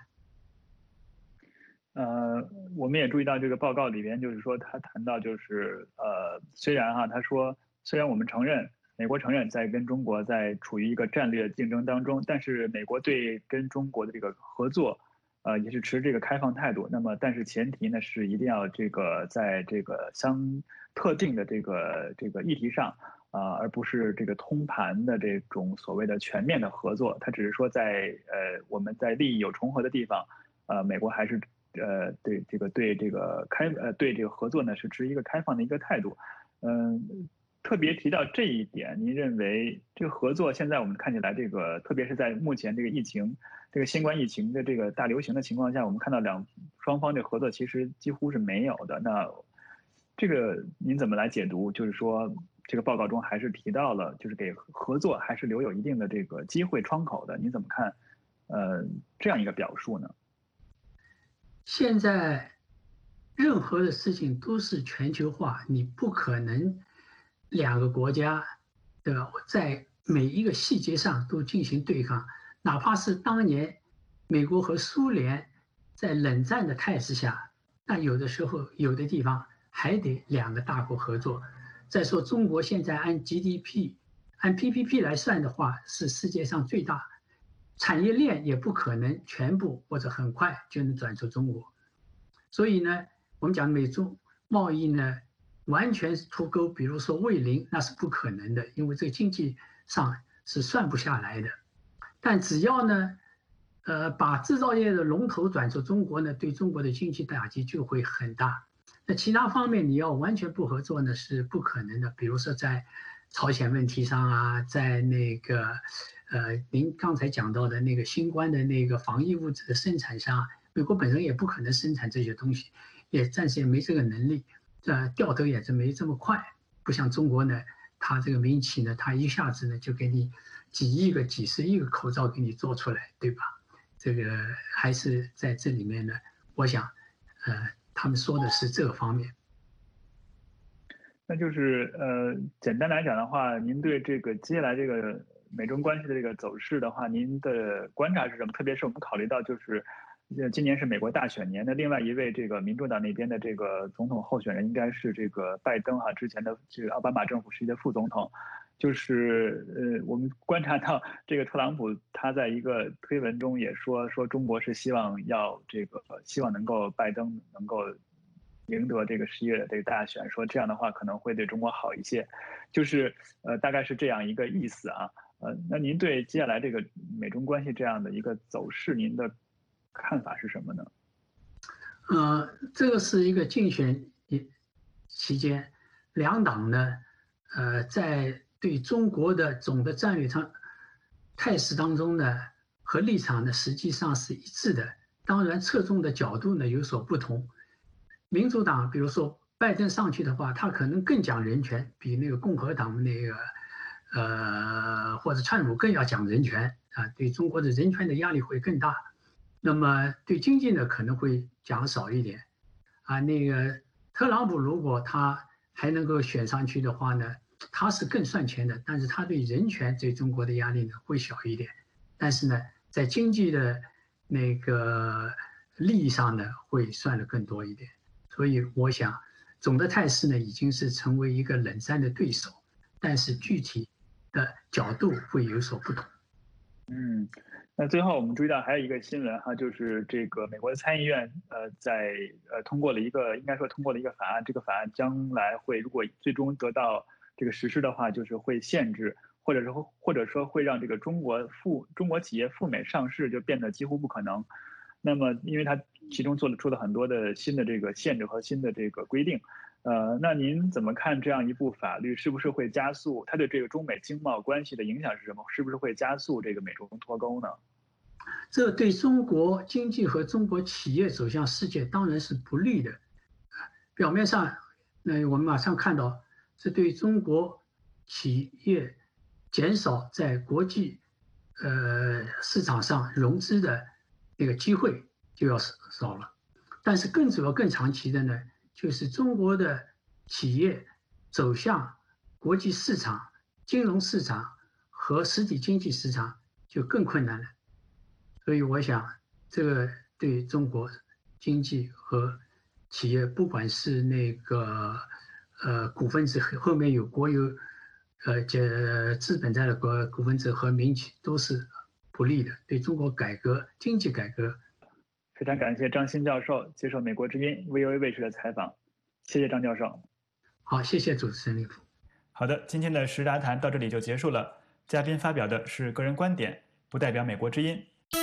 呃，我们也注意到这个报告里边，就是说他谈到，就是呃，虽然哈，他说虽然我们承认，美国承认在跟中国在处于一个战略竞争当中，但是美国对跟中国的这个合作，呃，也是持这个开放态度。那么，但是前提呢是一定要这个在这个相特定的这个这个议题上，啊、呃，而不是这个通盘的这种所谓的全面的合作。他只是说在呃我们在利益有重合的地方，呃，美国还是。呃，对这个对这个开呃对这个合作呢是持一个开放的一个态度，嗯，特别提到这一点，您认为这个合作现在我们看起来这个，特别是在目前这个疫情、这个新冠疫情的这个大流行的情况下，我们看到两双方的合作其实几乎是没有的。那这个您怎么来解读？就是说这个报告中还是提到了，就是给合作还是留有一定的这个机会窗口的，您怎么看？呃，这样一个表述呢？ 现在任何的事情都是全球化，你不可能两个国家的在每一个细节上都进行对抗，哪怕是当年美国和苏联在冷战的态势下，那有的时候有的地方还得两个大国合作。再说中国现在按 G D P 按 P P P 来算的话，是世界上最大，产业链也不可能全部或者很快就能转出中国。所以呢，我们讲美中贸易呢完全脱钩，比如说为零，那是不可能的，因为这个经济上是算不下来的。但只要呢呃把制造业的龙头转出中国呢，对中国的经济打击就会很大。那其他方面你要完全不合作呢是不可能的，比如说在朝鲜问题上啊，在那个呃您刚才讲到的那个新冠的那个防疫物质的生产上，美国本身也不可能生产这些东西，也暂时也没这个能力，呃调头也是没这么快，不像中国呢他这个民企呢，他一下子呢就给你几亿个、几十亿个口罩给你做出来，对吧？这个还是在这里面呢，我想，呃，他们说的是这个方面。 那就是呃，简单来讲的话，您对这个接下来这个美中关系的这个走势的话，您的观察是什么？特别是我们考虑到就是，呃，今年是美国大选年，那另外一位这个民主党那边的这个总统候选人应该是这个拜登哈，之前的这个奥巴马政府时期的副总统。就是呃，我们观察到这个特朗普他在一个推文中也说说中国是希望要这个希望能够拜登能够赢得这个十一月的这个大选，说这样的话可能会对中国好一些，就是呃大概是这样一个意思啊。呃，那您对接下来这个美中关系这样的一个走势，您的看法是什么呢？ 呃，这个是一个竞选期间，两党呢，呃，在对中国的总的战略上态势当中呢，和立场呢实际上是一致的。当然，侧重的角度呢有所不同。民主党，比如说拜登上去的话，他可能更讲人权，比那个共和党那个呃或者川普更要讲人权啊，对中国的人权的压力会更大。那么对经济呢可能会讲少一点啊。那个特朗普如果他还能够选上去的话呢，他是更算钱的，但是他对人权对中国的压力呢会小一点，但是呢，在经济的那个利益上呢会算的更多一点，所以我想总的态势呢已经是成为一个冷战的对手，但是具体的角度会有所不同。 嗯，那最后我们注意到还有一个新闻哈，就是这个美国的参议院呃在呃通过了一个应该说通过了一个法案，这个法案将来会如果最终得到这个实施的话，就是会限制，或者说或者说会让这个中国赴中国企业赴美上市就变得几乎不可能。那么，因为它其中做了出了很多的新的这个限制和新的这个规定，呃，那您怎么看这样一部法律是不是会加速它对这个中美经贸关系的影响是什么？是不是会加速这个美中脱钩呢？ 这对中国经济和中国企业走向世界当然是不利的。表面上，那我们马上看到。这对中国企业减少在国际呃市场上融资的那个机会就要少了，但是更主要、更长期的呢，就是中国的企业走向国际市场、金融市场和实体经济市场就更困难了。所以我想，这个对中国经济和企业，不管是那个。呃，股份制后面有国有，呃，这资本在的国股份制和民企都是不利的，对中国改革经济改革。 非常感谢张欣教授接受美国之音 V O A 卫视的采访，谢谢张教授。 好，谢谢主持人李福。 好的，今天的时答谈到这里就结束了。嘉宾发表的是个人观点，不代表美国之音。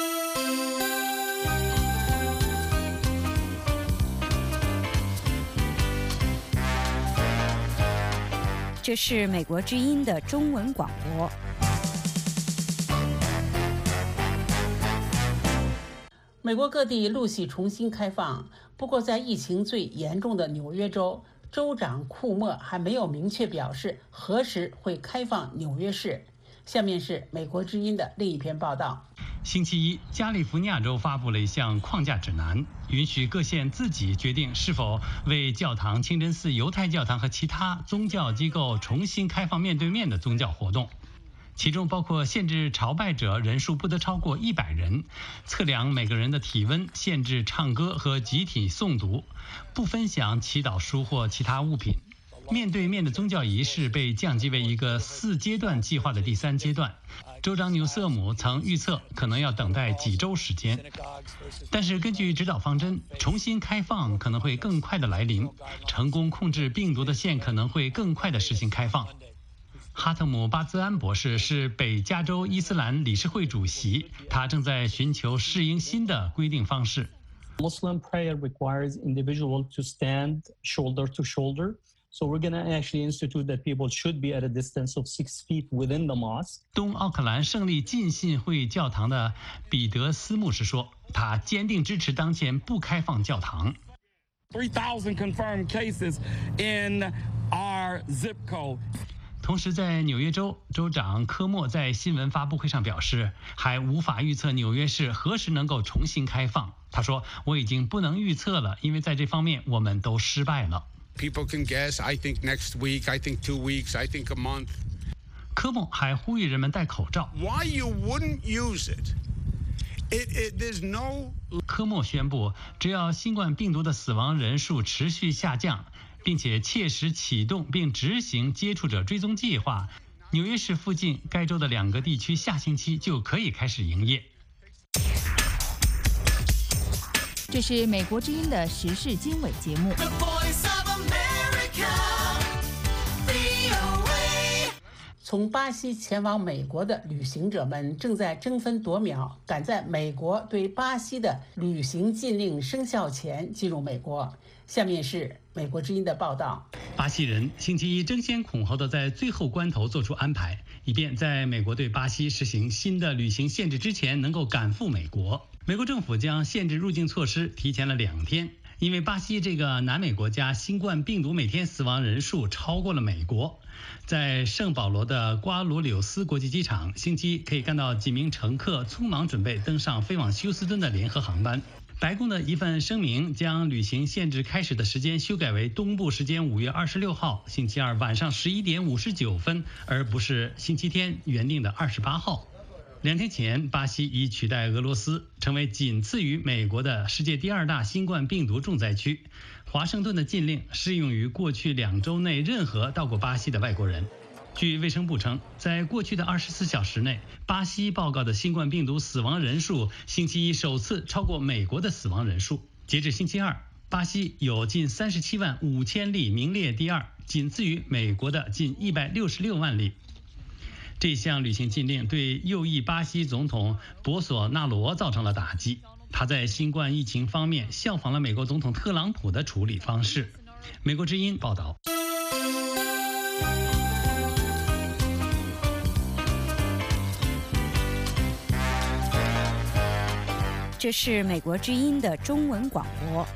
这是美国之音的中文广播。 美国各地陆续重新开放，不过在疫情最严重的纽约州，州长库莫还没有明确表示何时会开放纽约市。下面是美国之音的另一篇报道。 星期一，加利福尼亚州发布了一项框架指南，允许各县自己决定是否为教堂、清真寺、犹太教堂和其他宗教机构重新开放面对面的宗教活动，其中包括限制朝拜者人数不得超过一百人，测量每个人的体温，限制唱歌和集体诵读，不分享祈祷书或其他物品。面对面的宗教仪式被降级为一个四阶段计划的第三阶段。州长纽瑟姆曾预测可能要等待几周时间，但是根据指导方针，重新开放可能会更快的来临，成功控制病毒的县可能会更快的实行开放。哈特姆·巴兹安博士是北加州伊斯兰理事会主席，他正在寻求适应新的规定方式。 Muslim prayer requires individuals to stand shoulder to shoulder. So we're going to actually institute that people should be at a distance of six feet within the mosque. 东奥克兰胜利浸信会教堂的彼得斯牧师说，他坚定支持当前不开放教堂。 three thousand confirmed cases in our zip code. 同时，在纽约州，州长科莫在新闻发布会上表示，还无法预测纽约市何时能够重新开放。他说：“我已经不能预测了，因为在这方面我们都失败了。” People can guess. I think next week. I think two weeks. I think a month. 科莫还呼吁人们戴口罩。 Why you wouldn't use it? It, it there's no. 科莫宣布，只要新冠病毒的死亡人数持续下降，并且切实启动并执行接触者追踪计划，纽约市附近该州的两个地区下星期就可以开始营业。 这是美国之音的时事经纬节目。 从巴西前往美国的旅行者们正在争分夺秒，赶在美国对巴西的旅行禁令生效前进入美国。下面是美国之音的报道。 巴西人星期一争先恐后的在最后关头做出安排，以便在美国对巴西实行新的旅行限制之前能够赶赴美国。美国政府将限制入境措施提前了两天，因为巴西这个南美国家新冠病毒每天死亡人数超过了美国。在圣保罗的瓜罗柳斯国际机场，星期一可以看到几名乘客匆忙准备登上飞往休斯敦的联合航班。白宫的一份声明将旅行限制开始的时间修改为东部时间五月二十六号星期二晚上十一点五十九分，而不是星期天原定的二十八号。两天前，巴西已取代俄罗斯，成为仅次于美国的世界第二大新冠病毒重灾区。华盛顿的禁令适用于过去两周内任何到过巴西的外国人。据卫生部称，在过去的二十四小时内，巴西报告的新冠病毒死亡人数星期一首次超过美国的死亡人数。截至星期二，巴西有近三十七万五千例，名列第二，仅次于美国的近一百六十六万例。这项旅行禁令对右翼巴西总统博索纳罗造成了打击，他在新冠疫情方面效仿了美国总统特朗普的处理方式。美国之音报道。 这是美国之音的中文广播。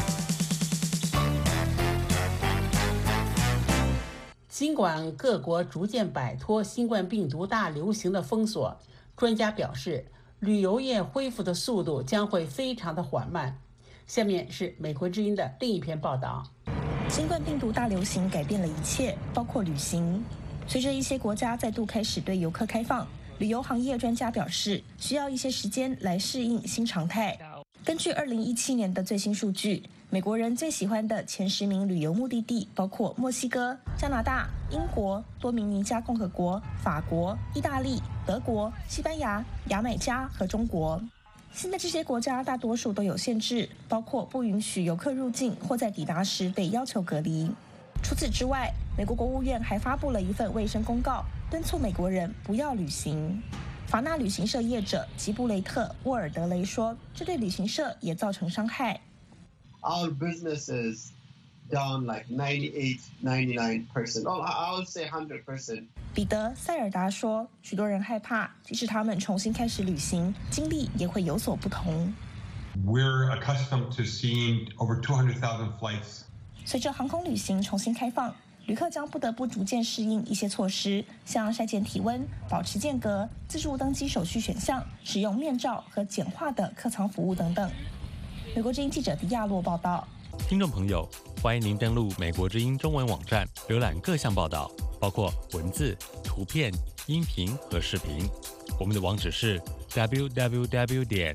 尽管各国逐渐摆脱新冠病毒大流行的封锁，专家表示，旅游业恢复的速度将会非常的缓慢。下面是美国之音的另一篇报道。 新冠病毒大流行改变了一切，包括旅行。随着一些国家再度开始对游客开放，旅游行业专家表示，需要一些时间来适应新常态。根据二零一七年的最新数据，美国人最喜欢的前十名旅游目的地包括墨西哥、加拿大、英国、多明尼加共和国、法国、意大利、德国、西班牙、牙买加和中国。现在这些国家大多数都有限制，包括不允许游客入境或在抵达时被要求隔离。除此之外，美国国务院还发布了一份卫生公告，敦促美国人不要旅行。法纳旅行社业者吉布雷特·沃尔德雷说，这对旅行社也造成伤害。 Our business is down like ninety-eight, ninety-nine percent. Oh, I would say one hundred percent. 彼得·塞尔达说，许多人害怕，即使他们重新开始旅行，经历也会有所不同。 We're accustomed to seeing over two hundred thousand flights. 随着航空旅行重新开放，旅客将不得不逐渐适应一些措施，像筛检体温、保持间隔、自助登机手续选项、使用面罩和简化的客舱服务等等。美国之音记者迪亚洛报道。 听众朋友，欢迎您登录美国之音中文网站，浏览各项报道，包括文字、图片、音频和视频。我们的网址是 double-u double-u double-u 点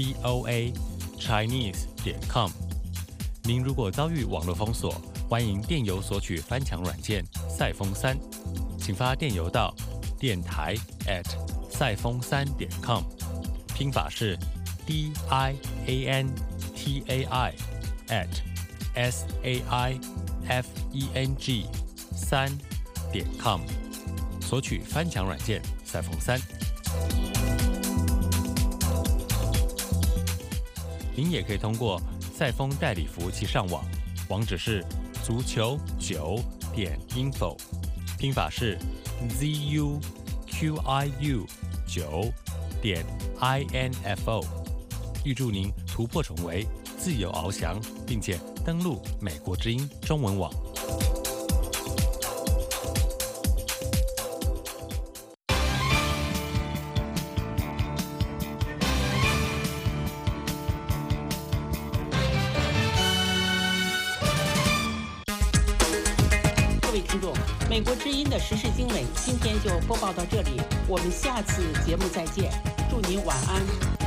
voa chinese 点 com。您如果遭遇网络封锁，欢迎电邮索取翻墙软件赛风三，请发电邮到电台 at 赛风三点 com， 拼法是 d i a n t a i at s a i f e n g 三点 com， 索取翻墙软件赛风三。您也可以通过赛风代理服务器上网，网址是足球九点 info， 拼法是 z u q i u 九点 i n f o。预祝您突破重围，自由翱翔，并且登陆美国之音中文网。 美国之音的时事经纬今天就播报到这里，我们下次节目再见，祝您晚安。